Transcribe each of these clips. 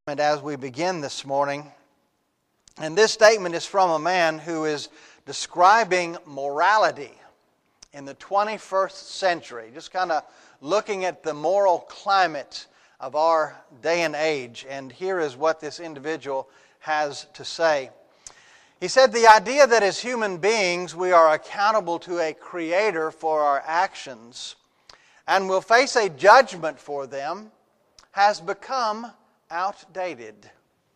As we begin this morning, and this statement is from a man who is describing morality in the 21st century, just kind of looking at the moral climate of our day and age. And here is what this individual has to say. He said, "The idea that as human beings we are accountable to a Creator for our actions and will face a judgment for them has become outdated.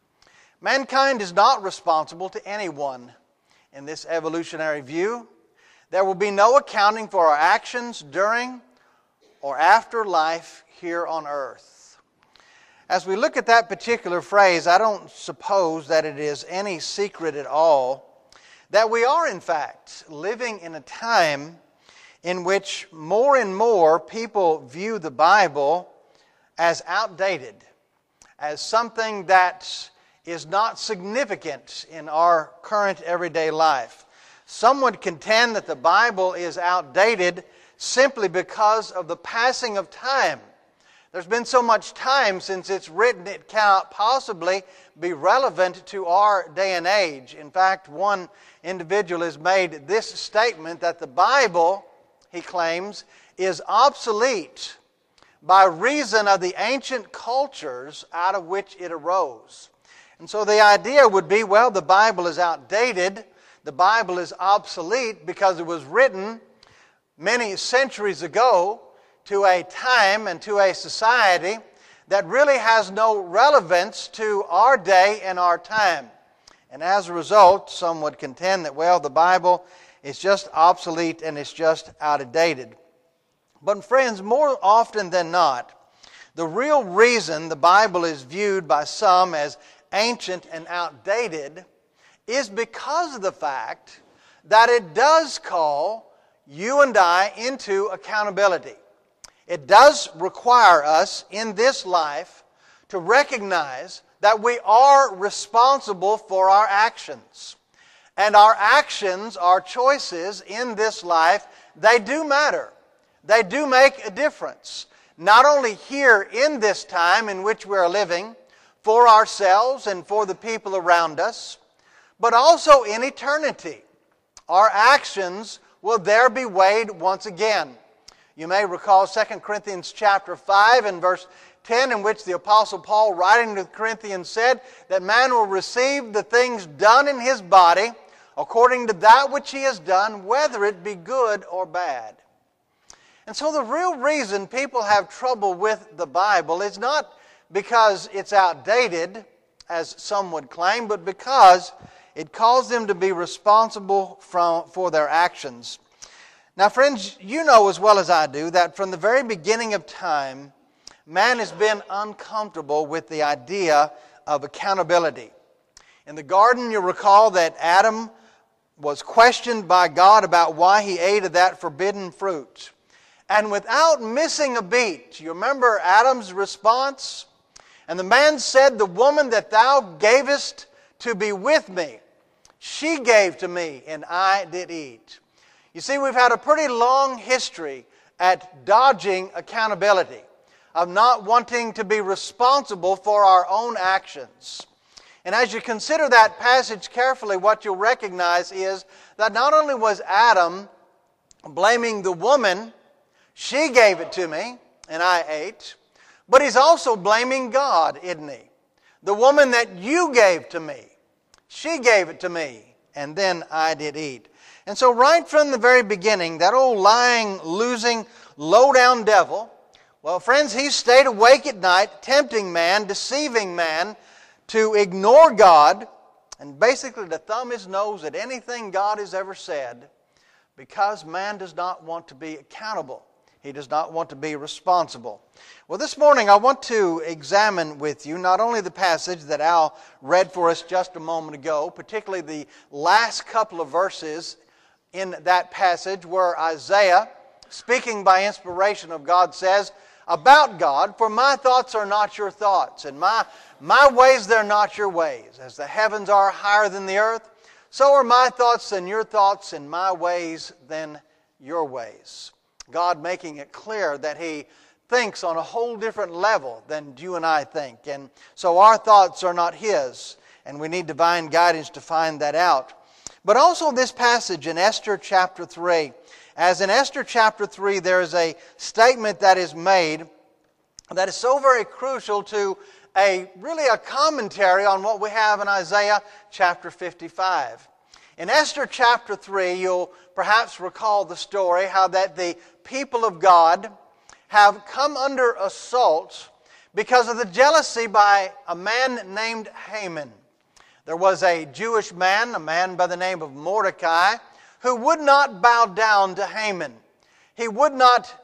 Mankind is not responsible to anyone. In this evolutionary view, there will be no accounting for our actions during or after life here on earth." As we look at that particular phrase, I don't suppose that it is any secret at all that we are, in fact, living in a time in which more and more people view the Bible as outdated, as something that is not significant in our current everyday life. Some would contend that the Bible is outdated simply because of the passing of time. There's been so much time since it's written, it cannot possibly be relevant to our day and age. In fact, one individual has made this statement that the Bible, he claims, is obsolete by reason of the ancient cultures out of which it arose. And so the idea would be, well, the Bible is outdated, the Bible is obsolete because it was written many centuries ago to a time and to a society that really has no relevance to our day and our time. And as a result, some would contend that, well, the Bible is just obsolete and it's just outdated. But friends, more often than not, the real reason the Bible is viewed by some as ancient and outdated is because of the fact that it does call you and I into accountability. It does require us in this life to recognize that we are responsible for our actions. And our actions, our choices in this life, they do matter. They do make a difference, not only here in this time in which we are living, for ourselves and for the people around us, but also in eternity. Our actions will there be weighed once again. You may recall 2 Corinthians chapter 5 and verse 10, in which the Apostle Paul, writing to the Corinthians, said that man will receive the things done in his body according to that which he has done, whether it be good or bad. And so the real reason people have trouble with the Bible is not because it's outdated, as some would claim, but because it calls them to be responsible for their actions. Now, friends, you know as well as I do that from the very beginning of time, man has been uncomfortable with the idea of accountability. In the garden, you recall that Adam was questioned by God about why he ate of that forbidden fruit. And without missing a beat, you remember Adam's response? "And the man said, the woman that thou gavest to be with me, she gave to me, and I did eat." You see, we've had a pretty long history at dodging accountability, of not wanting to be responsible for our own actions. And as you consider that passage carefully, what you'll recognize is that not only was Adam blaming the woman, "She gave it to me, and I ate," but he's also blaming God, isn't he? "The woman that you gave to me, she gave it to me, and then I did eat." And so right from the very beginning, that old lying, losing, low-down devil, well, friends, he stayed awake at night, tempting man, deceiving man to ignore God, and basically to thumb his nose at anything God has ever said, because man does not want to be accountable. He does not want to be responsible. Well, this morning I want to examine with you not only the passage that Al read for us just a moment ago, particularly the last couple of verses in that passage where Isaiah, speaking by inspiration of God, says about God, "For my thoughts are not your thoughts, and my ways they're not your ways. As the heavens are higher than the earth, so are my thoughts than your thoughts, and my ways than your ways." God making it clear that He thinks on a whole different level than you and I think. And so our thoughts are not his, and we need divine guidance to find that out. But also this passage in Esther chapter 3. As in Esther chapter 3, there is a statement that is made that is so very crucial to really a commentary on what we have in Isaiah chapter 55. In Esther chapter 3, you'll perhaps recall the story how that the people of God have come under assault because of the jealousy by a man named Haman. There was a Jewish man, a man by the name of Mordecai, who would not bow down to Haman. He would not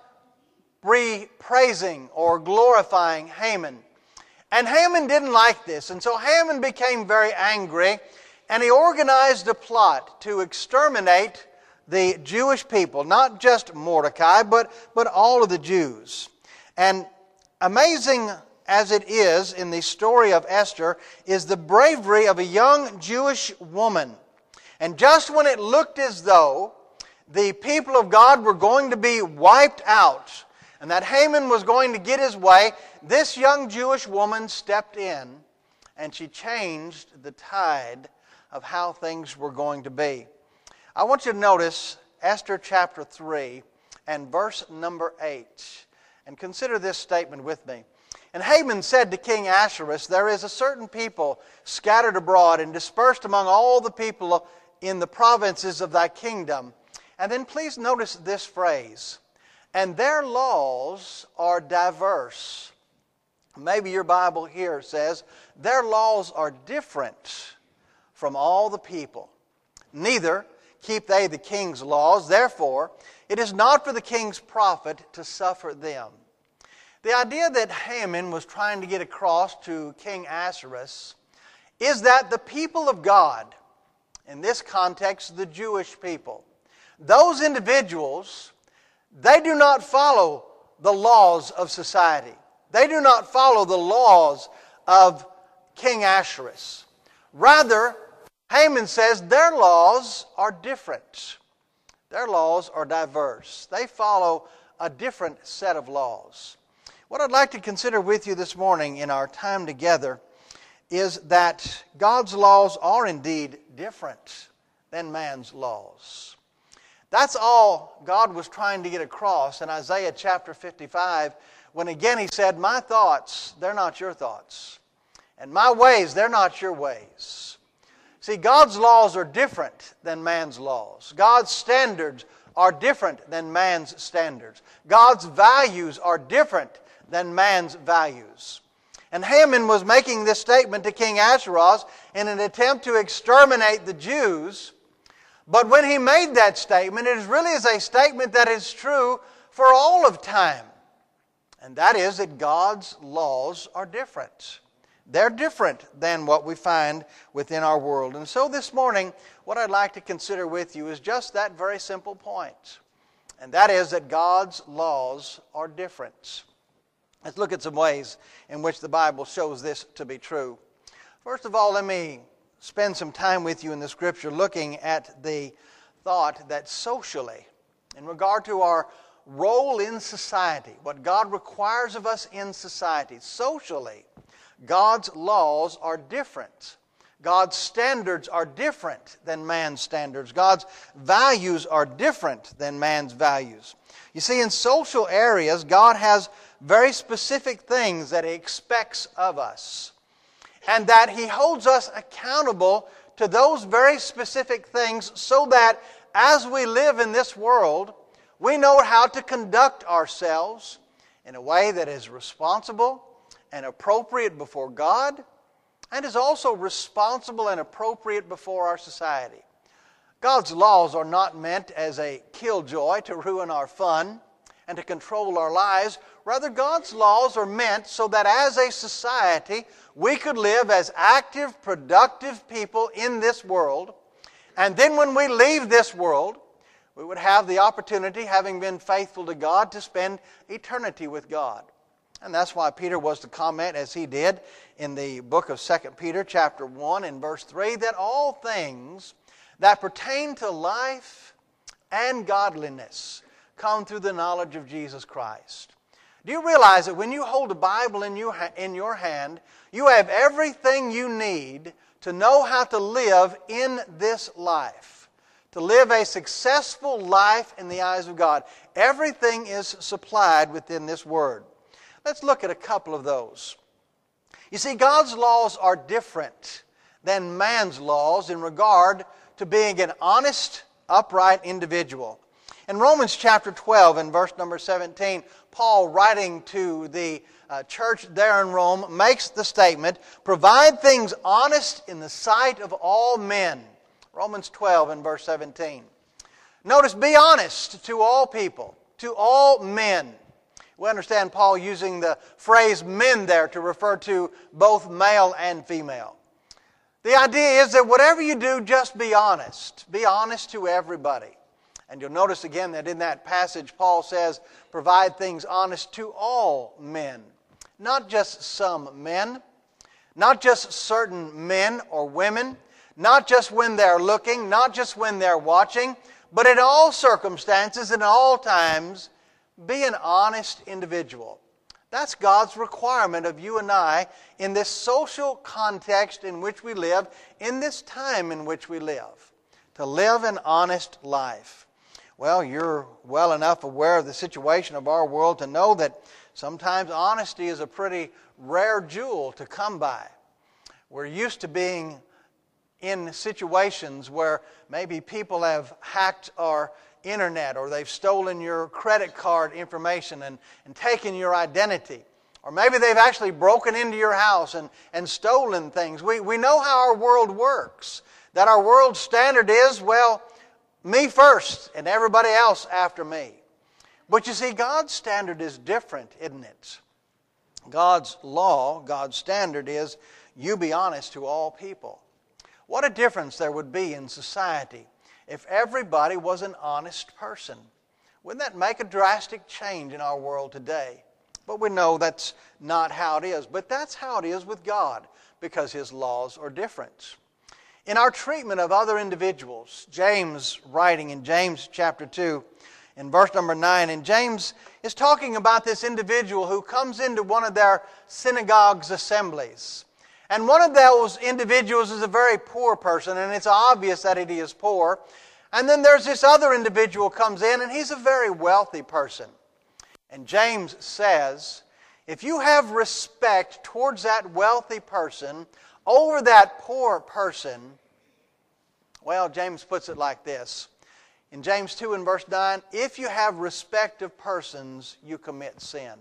be praising or glorifying Haman. And Haman didn't like this, and so Haman became very angry, and he organized a plot to exterminate the Jewish people, not just Mordecai, but all of the Jews. And amazing as it is in the story of Esther is the bravery of a young Jewish woman. And just when it looked as though the people of God were going to be wiped out and that Haman was going to get his way, this young Jewish woman stepped in and she changed the tide of how things were going to be. I want you to notice Esther chapter 3 and verse number 8. And consider this statement with me. And Haman said to King Ahasuerus, "There is a certain people scattered abroad and dispersed among all the people in the provinces of thy kingdom." And then please notice this phrase, "and their laws are diverse." Maybe your Bible here says, "their laws are different from all the people. Neither keep they the king's laws. Therefore, it is not for the king's profit to suffer them." The idea that Haman was trying to get across to King Ahasuerus is that the people of God, in this context, the Jewish people, those individuals, they do not follow the laws of society. They do not follow the laws of King Ahasuerus. Rather, Haman says their laws are different. Their laws are diverse. They follow a different set of laws. What I'd like to consider with you this morning in our time together is that God's laws are indeed different than man's laws. That's all God was trying to get across in Isaiah chapter 55 when again he said, "My thoughts, they're not your thoughts. And my ways, they're not your ways." See, God's laws are different than man's laws. God's standards are different than man's standards. God's values are different than man's values. And Haman was making this statement to King Ahasuerus in an attempt to exterminate the Jews. But when he made that statement, it really is a statement that is true for all of time. And that is that God's laws are different. They're different than what we find within our world. And so this morning, what I'd like to consider with you is just that very simple point. And that is that God's laws are different. Let's look at some ways in which the Bible shows this to be true. First of all, let me spend some time with you in the Scripture looking at the thought that socially, in regard to our role in society, what God requires of us in society, socially, God's laws are different. God's standards are different than man's standards. God's values are different than man's values. You see, in social areas, God has very specific things that He expects of us. And that He holds us accountable to those very specific things so that as we live in this world, we know how to conduct ourselves in a way that is responsible and appropriate before God, and is also responsible and appropriate before our society. God's laws are not meant as a killjoy to ruin our fun and to control our lives. Rather, God's laws are meant so that as a society, we could live as active, productive people in this world. And then when we leave this world, we would have the opportunity, having been faithful to God, to spend eternity with God. And that's why Peter was to comment as he did in the book of 2 Peter chapter 1 and verse 3, that all things that pertain to life and godliness come through the knowledge of Jesus Christ. Do you realize that when you hold a Bible in your hand, you have everything you need to know how to live in this life, to live a successful life in the eyes of God? Everything is supplied within this Word. Let's look at a couple of those. You see, God's laws are different than man's laws in regard to being an honest, upright individual. In Romans chapter 12 and verse number 17, Paul, writing to the church there in Rome, makes the statement, "Provide things honest in the sight of all men." Romans 12 and verse 17. Notice, be honest to all people, to all men. We understand Paul using the phrase men there to refer to both male and female. The idea is that whatever you do, just be honest. Be honest to everybody. And you'll notice again that in that passage, Paul says, provide things honest to all men. Not just some men, not just certain men or women, not just when they're looking, not just when they're watching, but in all circumstances and all times, be an honest individual. That's God's requirement of you and I in this social context in which we live, in this time in which we live, to live an honest life. Well, you're well enough aware of the situation of our world to know that sometimes honesty is a pretty rare jewel to come by. We're used to being in situations where maybe people have hacked our internet, or they've stolen your credit card information and taken your identity. Or maybe they've actually broken into your house and stolen things. We know how our world works. That our world standard is, well, me first and everybody else after me. But you see, God's standard is different, isn't it? God's law, God's standard is, you be honest to all people. What a difference there would be in society if everybody was an honest person. Wouldn't that make a drastic change in our world today? But we know that's not how it is. But that's how it is with God, because His laws are different. In our treatment of other individuals, James, writing in James chapter 2, in verse number 9, and James is talking about this individual who comes into one of their synagogue's assemblies. And one of those individuals is a very poor person, and it's obvious that he is poor. And then there's this other individual comes in, and he's a very wealthy person. And James says, if you have respect towards that wealthy person over that poor person, well, James puts it like this. In James 2 and verse 9, if you have respect of persons, you commit sin.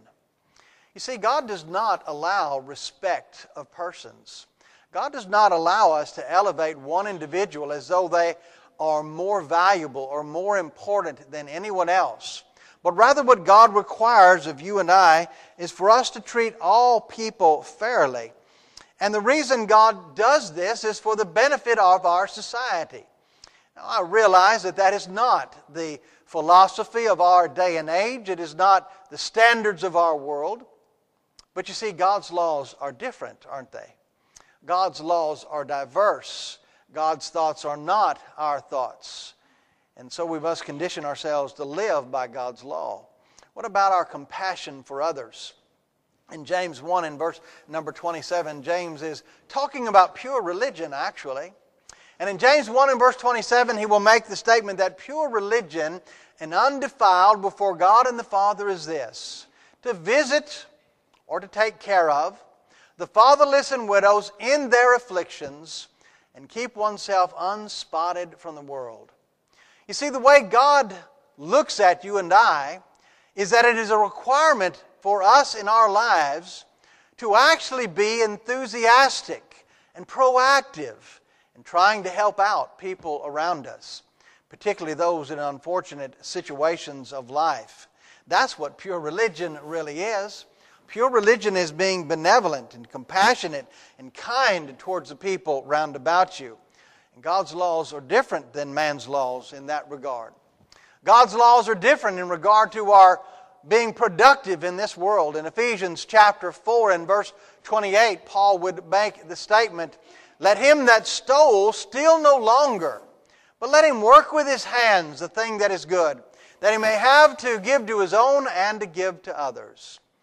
You see, God does not allow respect of persons. God does not allow us to elevate one individual as though they are more valuable or more important than anyone else. But rather what God requires of you and I is for us to treat all people fairly. And the reason God does this is for the benefit of our society. Now, I realize that that is not the philosophy of our day and age. It is not the standards of our world. But you see, God's laws are different, aren't they? God's laws are diverse. God's thoughts are not our thoughts. And so we must condition ourselves to live by God's law. What about our compassion for others? In James 1 and verse number 27, James is talking about pure religion, actually. And in James 1 and verse 27, he will make the statement that pure religion and undefiled before God and the Father is this: to visit or to take care of the fatherless and widows in their afflictions, and keep oneself unspotted from the world. You see, the way God looks at you and I is that it is a requirement for us in our lives to actually be enthusiastic and proactive in trying to help out people around us, particularly those in unfortunate situations of life. That's what pure religion really is. Pure religion is being benevolent and compassionate and kind towards the people round about you. And God's laws are different than man's laws in that regard. God's laws are different in regard to our being productive in this world. In Ephesians chapter 4 and verse 28, Paul would make the statement, let him that stole steal no longer, but let him work with his hands the thing that is good, that he may have to give to his own and to give to others.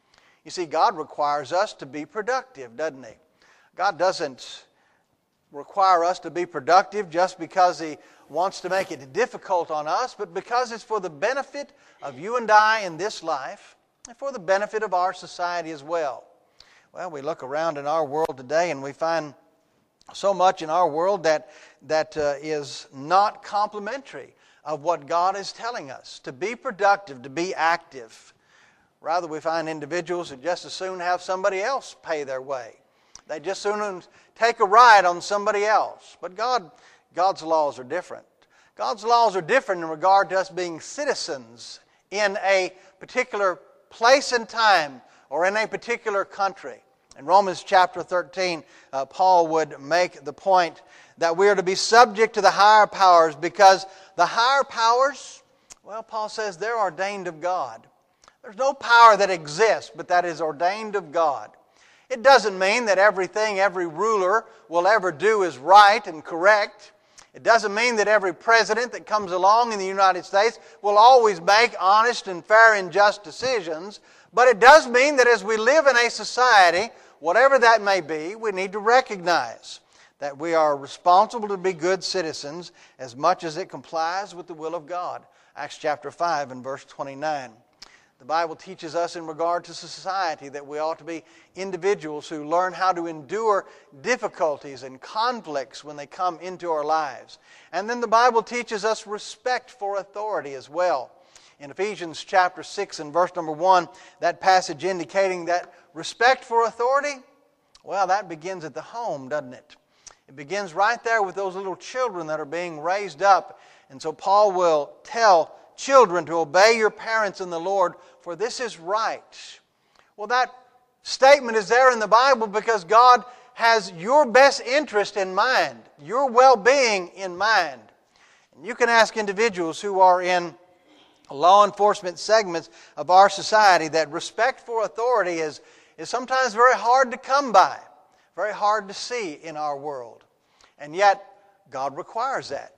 You see, God requires us to be productive, doesn't He? God doesn't require us to be productive just because He wants to make it difficult on us, but because it's for the benefit of you and I in this life and for the benefit of our society as well. Well, we look around in our world today and we find so much in our world that is not complimentary of what God is telling us, to be productive, to be active. Rather, we find individuals who just as soon have somebody else pay their way. They just soon take a ride on somebody else. But God's laws are different. God's laws are different in regard to us being citizens in a particular place and time or in a particular country. In Romans chapter 13, Paul would make the point that we are to be subject to the higher powers because the higher powers, well, Paul says they're ordained of God. There's no power that exists, but that is ordained of God. It doesn't mean that everything every ruler will ever do is right and correct. It doesn't mean that every president that comes along in the United States will always make honest and fair and just decisions. But it does mean that as we live in a society, whatever that may be, we need to recognize that we are responsible to be good citizens as much as it complies with the will of God. Acts chapter 5 and verse 29. The Bible teaches us in regard to society that we ought to be individuals who learn how to endure difficulties and conflicts when they come into our lives. And then the Bible teaches us respect for authority as well. In Ephesians chapter 6 and verse number 1, that passage indicating that respect for authority, well, that begins at the home, doesn't it? It begins right there with those little children that are being raised up. And so Paul will tell children to obey your parents in the Lord, for this is right. Well, that statement is there in the Bible because God has your best interest in mind, your well-being in mind. And you can ask individuals who are in law enforcement segments of our society that respect for authority is sometimes very hard to come by, very hard to see in our world. And yet, God requires that.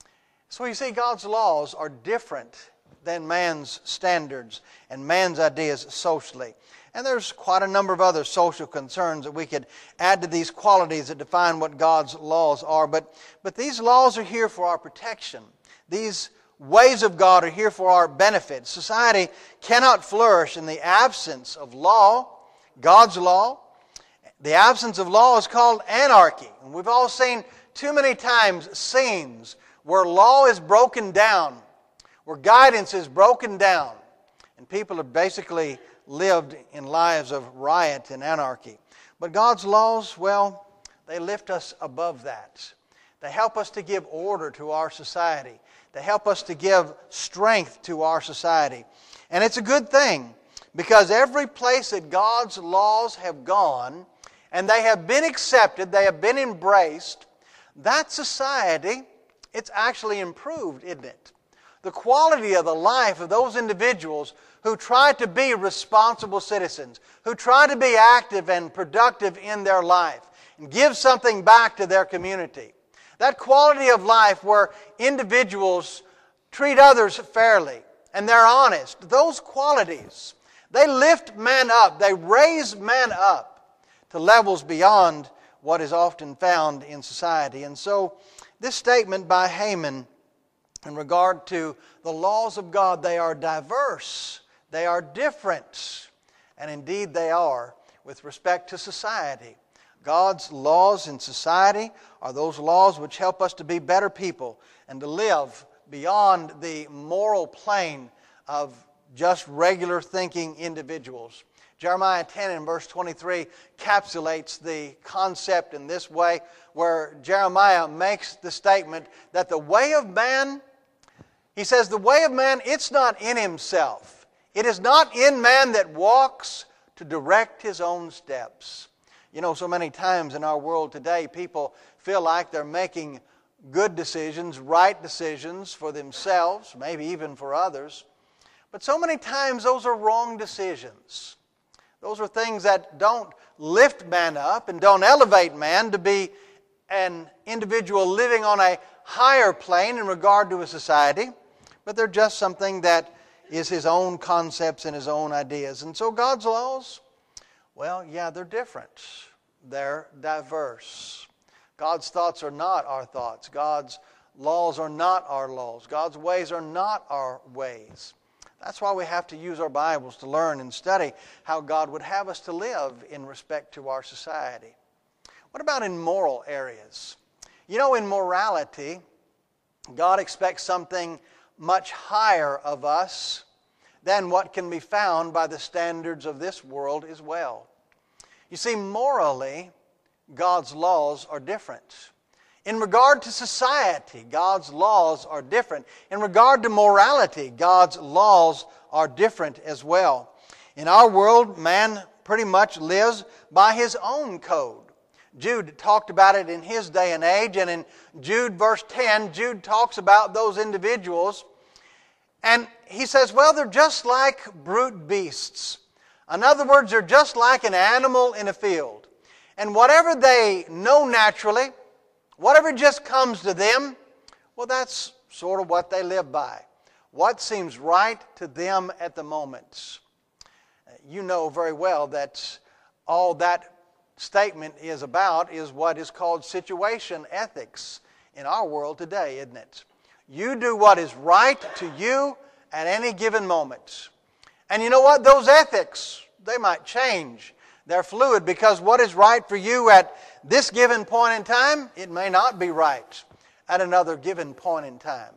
So you see, God's laws are different than man's standards and man's ideas socially. And there's quite a number of other social concerns that we could add to these qualities that define what God's laws are. But these laws are here for our protection. These ways of God are here for our benefit. Society cannot flourish in the absence of law, God's law. The absence of law is called anarchy. And we've all seen too many times scenes where law is broken down, where guidance is broken down, and people have basically lived in lives of riot and anarchy. But God's laws, well, they lift us above that. They help us to give order to our society. They help us to give strength to our society. And it's a good thing, because every place that God's laws have gone, and they have been accepted, they have been embraced, that society, it's actually improved, isn't it? The quality of the life of those individuals who try to be responsible citizens, who try to be active and productive in their life, and give something back to their community. That quality of life where individuals treat others fairly and they're honest, those qualities, they lift man up, they raise man up to levels beyond what is often found in society. And so, this statement by Haman in regard to the laws of God, they are diverse, they are different, and indeed they are with respect to society. God's laws in society are those laws which help us to be better people and to live beyond the moral plane of just regular thinking individuals. Jeremiah 10 and verse 23 encapsulates the concept in this way, where Jeremiah makes the statement that the way of man, he says, the way of man, it's not in himself. It is not in man that walks to direct his own steps. You know, so many times in our world today, people feel like they're making good decisions, right decisions for themselves, maybe even for others. But so many times those are wrong decisions. Those are things that don't lift man up and don't elevate man to be an individual living on a higher plane in regard to a society, but they're just something that is his own concepts and his own ideas. And so God's laws, Well, yeah, they're different. They're diverse. God's thoughts are not our thoughts. God's laws are not our laws. God's ways are not our ways. That's why we have to use our Bibles to learn and study how God would have us to live in respect to our society. What about in moral areas? You know, in morality, God expects something much higher of us than what can be found by the standards of this world as well. You see, morally, God's laws are different. In regard to society, God's laws are different. In regard to morality, God's laws are different as well. In our world, man pretty much lives by his own code. Jude talked about it in his day and age, and in Jude verse 10, Jude talks about those individuals, and he says, well, they're just like brute beasts. In other words, they're just like an animal in a field. And whatever they know naturally, whatever just comes to them, well, that's sort of what they live by. What seems right to them at the moment. You know very well that all that statement is about is what is called situation ethics in our world today, isn't it? You do what is right to you at any given moment. And you know what? Those ethics, they might change. They're fluid because what is right for you at this given point in time, it may not be right at another given point in time.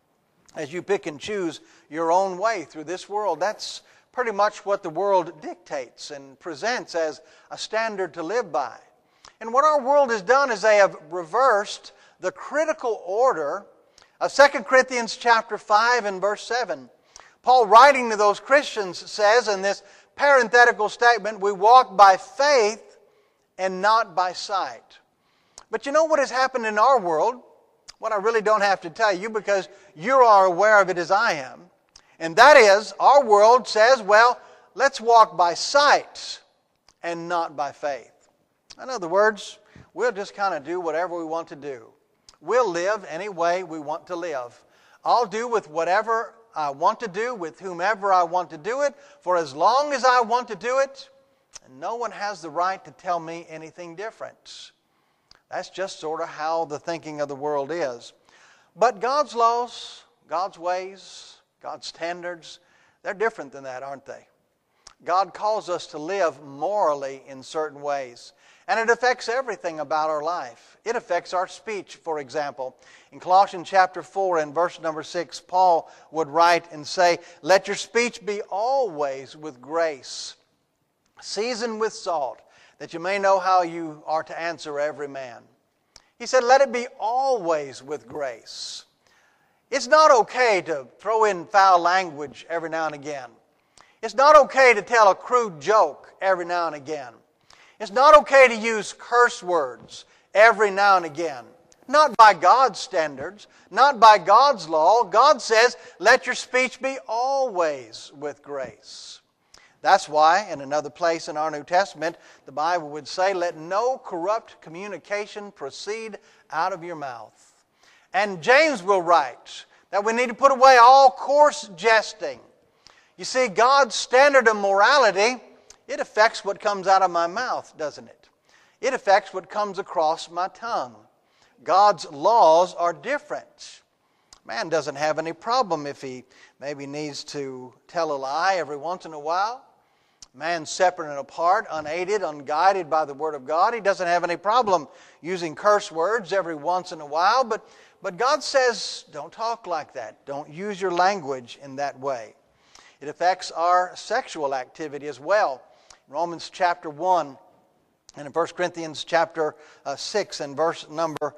As you pick and choose your own way through this world, that's pretty much what the world dictates and presents as a standard to live by. And what our world has done is they have reversed the critical order of 2 Corinthians chapter 5 and verse 7. Paul, writing to those Christians, says in this parenthetical statement, we walk by faith and not by sight. But you know what has happened in our world? What I really don't have to tell you because you are aware of it as I am. And that is, our world says, well, let's walk by sight and not by faith. In other words, we'll just kind of do whatever we want to do. We'll live any way we want to live. I'll do with whatever I want to do, with whomever I want to do it, for as long as I want to do it, and no one has the right to tell me anything different. That's just sort of how the thinking of the world is. But God's laws, God's ways, God's standards, they're different than that, aren't they? God calls us to live morally in certain ways. And it affects everything about our life. It affects our speech, for example. In Colossians chapter 4 and verse number 6, Paul would write and say, let your speech be always with grace, seasoned with salt, that you may know how you are to answer every man. He said, let it be always with grace. It's not okay to throw in foul language every now and again. It's not okay to tell a crude joke every now and again. It's not okay to use curse words every now and again. Not by God's standards, not by God's law. God says, let your speech be always with grace. That's why, in another place in our New Testament, the Bible would say, let no corrupt communication proceed out of your mouth. And James will write that we need to put away all coarse jesting. You see, God's standard of morality, it affects what comes out of my mouth, doesn't it? It affects what comes across my tongue. God's laws are different. Man doesn't have any problem if he maybe needs to tell a lie every once in a while. Man's separate and apart, unaided, unguided by the Word of God. He doesn't have any problem using curse words every once in a while. But God says, don't talk like that. Don't use your language in that way. It affects our sexual activity as well. In Romans chapter 1 and in 1 Corinthians chapter 6 and verse number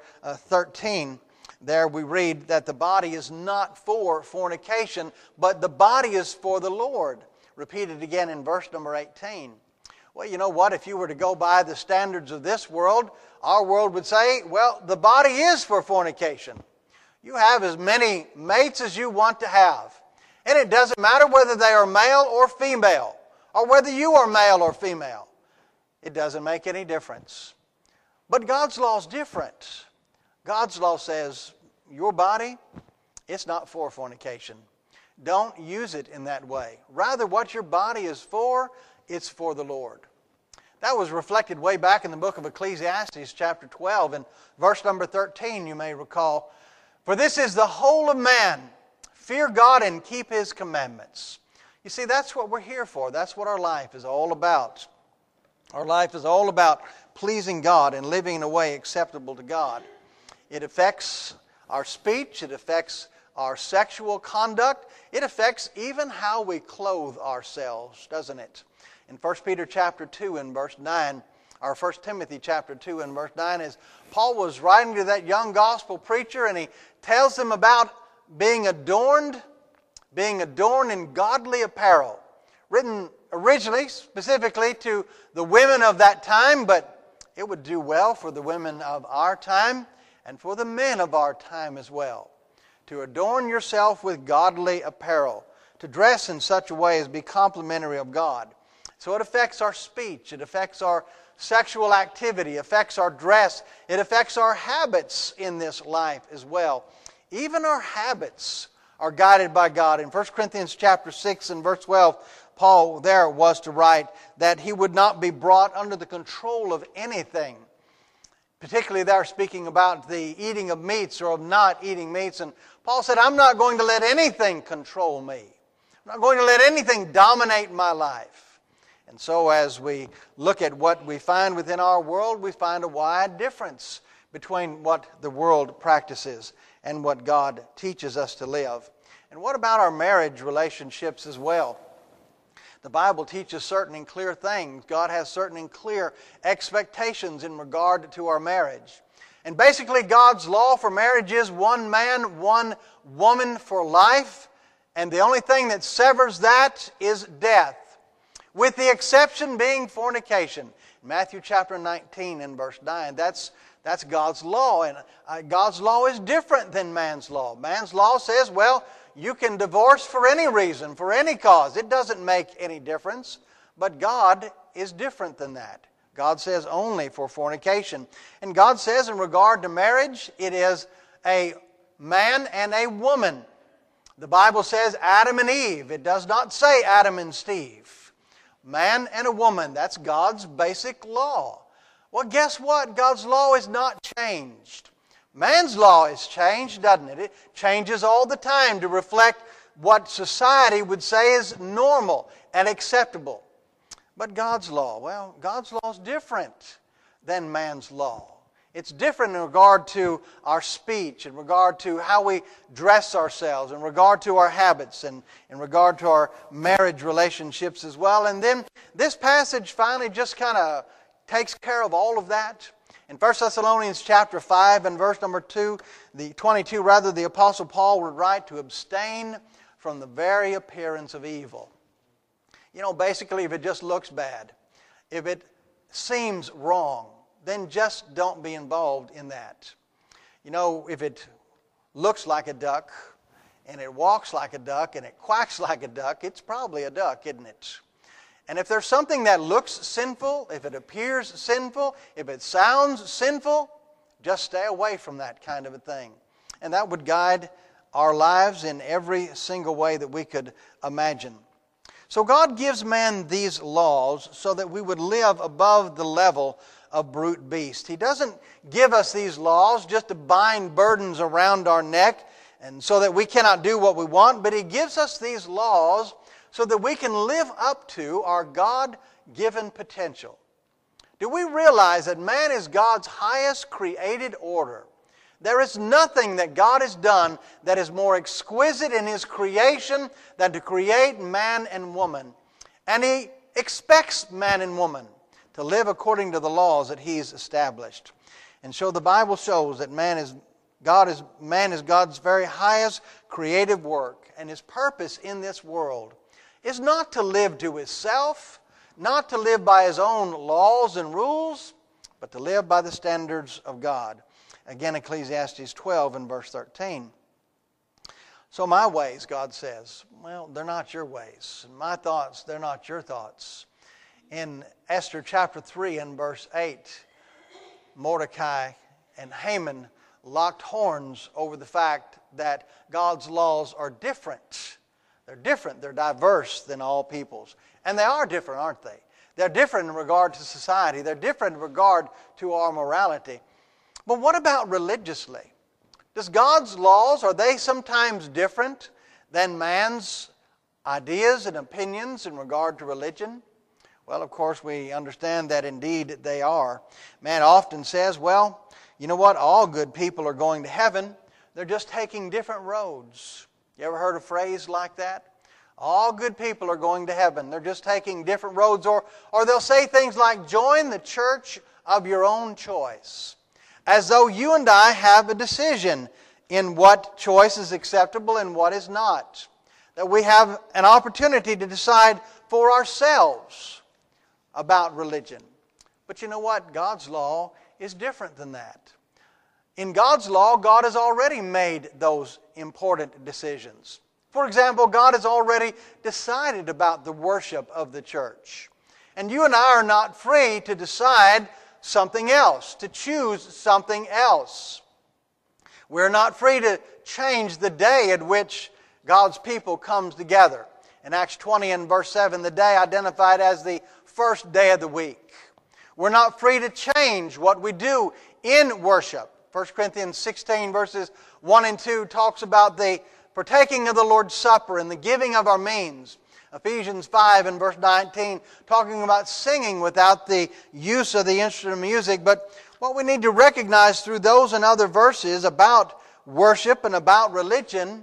13, there we read that the body is not for fornication, but the body is for the Lord. Repeated again in verse number 18. Well, you know what? If you were to go by the standards of this world, our world would say, well, the body is for fornication. You have as many mates as you want to have. And it doesn't matter whether they are male or female, or whether you are male or female. It doesn't make any difference. But God's law is different. God's law says, your body, it's not for fornication. Don't use it in that way. Rather, what your body is for, it's for the Lord. That was reflected way back in the book of Ecclesiastes, chapter 12, and verse number 13, you may recall. For this is the whole of man, fear God and keep His commandments. You see, that's what we're here for. That's what our life is all about. Our life is all about pleasing God and living in a way acceptable to God. It affects our speech. It affects our sexual conduct. It affects even how we clothe ourselves, doesn't it? In 1 Peter chapter 2 and verse 9, or 1 Timothy chapter 2 and verse 9, as Paul was writing to that young gospel preacher, and he tells them about being adorned in godly apparel, written originally specifically to the women of that time, but it would do well for the women of our time and for the men of our time as well. To adorn yourself with godly apparel, to dress in such a way as be complimentary of God. So it affects our speech, it affects our sexual activity, affects our dress, it affects our habits in this life as well. Even our habits are guided by God. In 1 Corinthians chapter 6 and verse 12, Paul there was to write that he would not be brought under the control of anything. Particularly there speaking about the eating of meats or of not eating meats. And Paul said, I'm not going to let anything control me. I'm not going to let anything dominate my life. And so as we look at what we find within our world, we find a wide difference between what the world practices and what God teaches us to live. And what about our marriage relationships as well? The Bible teaches certain and clear things. God has certain and clear expectations in regard to our marriage. And basically God's law for marriage is one man, one woman for life. And the only thing that severs that is death, with the exception being fornication. Matthew chapter 19 and verse 9, that's God's law. And God's law is different than man's law. Man's law says, well, you can divorce for any reason, for any cause. It doesn't make any difference. But God is different than that. God says only for fornication. And God says in regard to marriage, it is a man and a woman. The Bible says Adam and Eve. It does not say Adam and Steve. Man and a woman, that's God's basic law. Well, guess what? God's law is not changed. Man's law is changed, doesn't it? It changes all the time to reflect what society would say is normal and acceptable. But God's law, well, God's law is different than man's law. It's different in regard to our speech, in regard to how we dress ourselves, in regard to our habits, and in regard to our marriage relationships as well. And then this passage finally just kind of takes care of all of that. In 1 Thessalonians chapter 5 and verse number 22, the Apostle Paul would write to abstain from the very appearance of evil. You know, basically if it just looks bad, if it seems wrong, then just don't be involved in that. You know, if it looks like a duck, and it walks like a duck, and it quacks like a duck, it's probably a duck, isn't it? And if there's something that looks sinful, if it appears sinful, if it sounds sinful, just stay away from that kind of a thing. And that would guide our lives in every single way that we could imagine. So God gives man these laws so that we would live above the level of brute beast. He doesn't give us these laws just to bind burdens around our neck and so that we cannot do what we want, but He gives us these laws so that we can live up to our God-given potential. Do we realize that man is God's highest created order? There is nothing that God has done that is more exquisite in His creation than to create man and woman. And He expects man and woman to live according to the laws that He's established. And so the Bible shows that man is God's very highest creative work. And His purpose in this world is not to live to Himself, not to live by His own laws and rules, but to live by the standards of God. Again, Ecclesiastes 12 and verse 13. So my ways, God says, well, they're not your ways. And my thoughts, they're not your thoughts. In Esther chapter 3 and verse 8, Mordecai and Haman locked horns over the fact that God's laws are different. They're different, they're diverse than all people's. And they are different, aren't they? They're different in regard to society. They're different in regard to our morality. But what about religiously? Does God's laws, are they sometimes different than man's ideas and opinions in regard to religion? Well, of course, we understand that indeed they are. Man often says, well, you know what? All good people are going to heaven. They're just taking different roads. You ever heard a phrase like that? All good people are going to heaven. They're just taking different roads. Or they'll say things like, join the church of your own choice. As though you and I have a decision in what choice is acceptable and what is not. That we have an opportunity to decide for ourselves about religion. But you know what? God's law is different than that. In God's law, God has already made those important decisions. For example, God has already decided about the worship of the church. And you and I are not free to decide something else, to choose something else. We're not free to change the day at which God's people comes together. In Acts 20 and verse 7, the day identified as the first day of the week. We're not free to change what we do in worship. 1 Corinthians 16 verses 1 and 2 talks about the partaking of the Lord's Supper and the giving of our means. Ephesians 5 and verse 19 talking about singing without the use of the instrument of music. But what we need to recognize through those and other verses about worship and about religion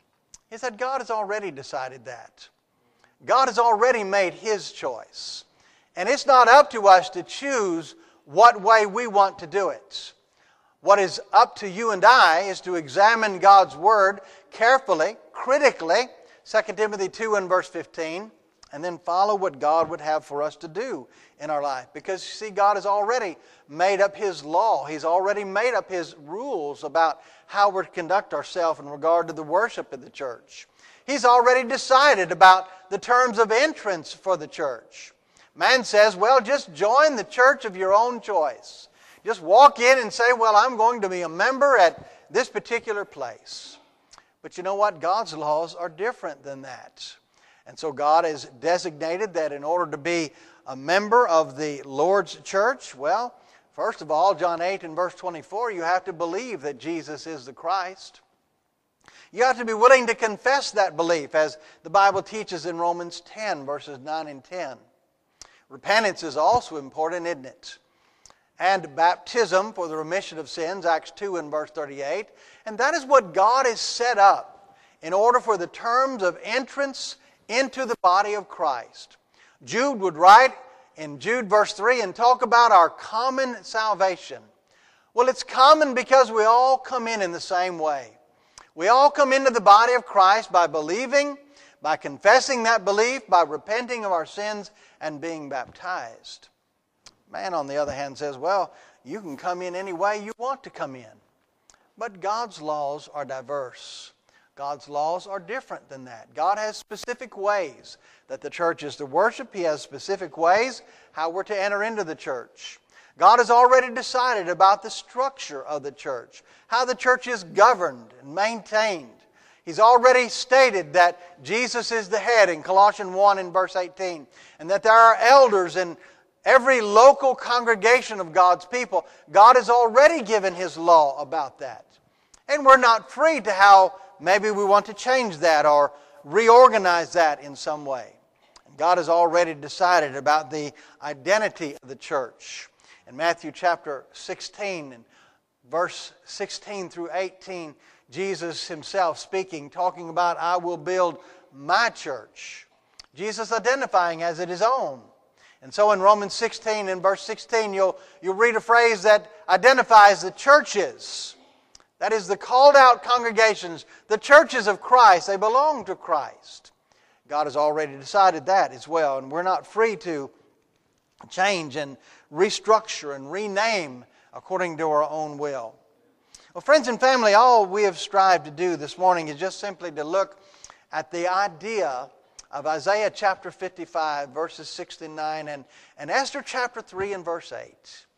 is that God has already decided that. God has already made His choice. And it's not up to us to choose what way we want to do it. What is up to you and I is to examine God's Word carefully, critically, 2 Timothy 2 and verse 15, and then follow what God would have for us to do in our life. Because, you see, God has already made up His law. He's already made up His rules about how we're to conduct ourselves in regard to the worship of the church. He's already decided about the terms of entrance for the church. Man says, well, just join the church of your own choice. Just walk in and say, well, I'm going to be a member at this particular place. But you know what? God's laws are different than that. And so God has designated that in order to be a member of the Lord's church, well, first of all, John 8 and verse 24, you have to believe that Jesus is the Christ. You have to be willing to confess that belief, as the Bible teaches in Romans 10, verses 9 and 10. Repentance is also important, isn't it? And baptism for the remission of sins, Acts 2 and verse 38. And that is what God has set up in order for the terms of entrance into the body of Christ. Jude would write in Jude verse 3 and talk about our common salvation. Well, it's common because we all come in the same way. We all come into the body of Christ by believing, by confessing that belief, by repenting of our sins, and being baptized. Man, on the other hand, says, well, you can come in any way you want to come in. But God's laws are diverse. God's laws are different than that. God has specific ways that the church is to worship. He has specific ways how we're to enter into the church. God has already decided about the structure of the church, how the church is governed and maintained. He's already stated that Jesus is the head in Colossians 1 and verse 18, and that there are elders in every local congregation of God's people. God has already given His law about that. And we're not free to how maybe we want to change that or reorganize that in some way. And God has already decided about the identity of the church. In Matthew chapter 16 and verse 16 through 18, Jesus Himself speaking, talking about, I will build my church. Jesus identifying as it His own. And so in Romans 16 and verse 16, you'll read a phrase that identifies the churches. That is the called out congregations, the churches of Christ. They belong to Christ. God has already decided that as well. And we're not free to change and restructure and rename according to our own will. Well, friends and family, all we have strived to do this morning is just simply to look at the idea of Isaiah chapter 55, verses 6 and 9, and Esther chapter 3 and verse 8.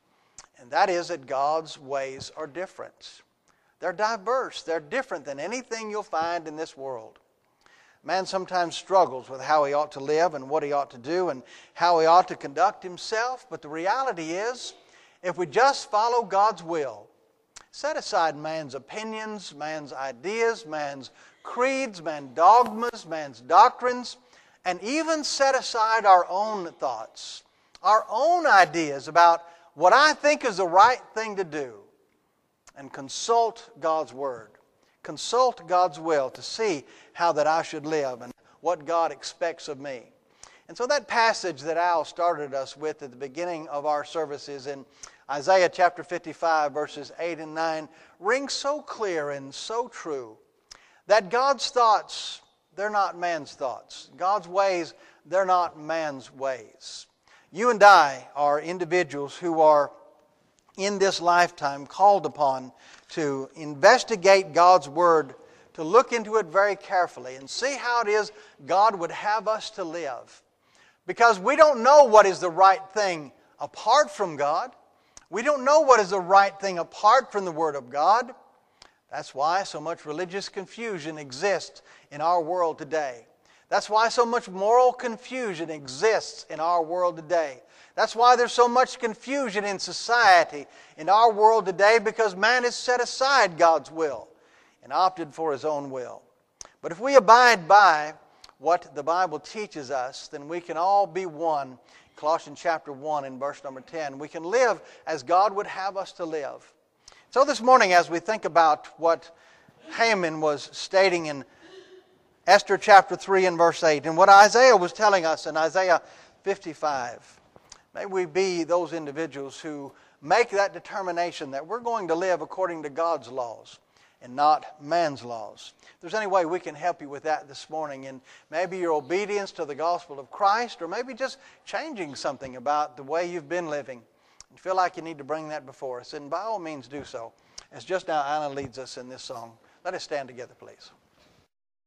And that is that God's ways are different. They're diverse. They're different than anything you'll find in this world. Man sometimes struggles with how he ought to live and what he ought to do and how he ought to conduct himself. But the reality is, if we just follow God's will, set aside man's opinions, man's ideas, man's creeds, man's dogmas, man's doctrines, and even set aside our own thoughts, our own ideas about what I think is the right thing to do, and consult God's Word. Consult God's will to see how that I should live and what God expects of me. And so that passage that Al started us with at the beginning of our services in Isaiah chapter 55, verses 8 and 9, rings so clear and so true that God's thoughts, they're not man's thoughts. God's ways, they're not man's ways. You and I are individuals who are in this lifetime called upon to investigate God's Word, to look into it very carefully and see how it is God would have us to live. Because we don't know what is the right thing apart from God. We don't know what is the right thing apart from the Word of God. That's why so much religious confusion exists in our world today. That's why so much moral confusion exists in our world today. That's why there's so much confusion in society in our world today, because man has set aside God's will and opted for his own will. But if we abide by what the Bible teaches us, then we can all be one. Colossians chapter 1 and verse number 10. We can live as God would have us to live. So this morning, as we think about what Haman was stating in Esther chapter 3 and verse 8, and what Isaiah was telling us in Isaiah 55, may we be those individuals who make that determination that we're going to live according to God's laws and not man's laws. If there's any way we can help you with that this morning, and maybe your obedience to the gospel of Christ, or maybe just changing something about the way you've been living, and feel like you need to bring that before us, and by all means do so, as just now Anna leads us in this song. Let us stand together, please.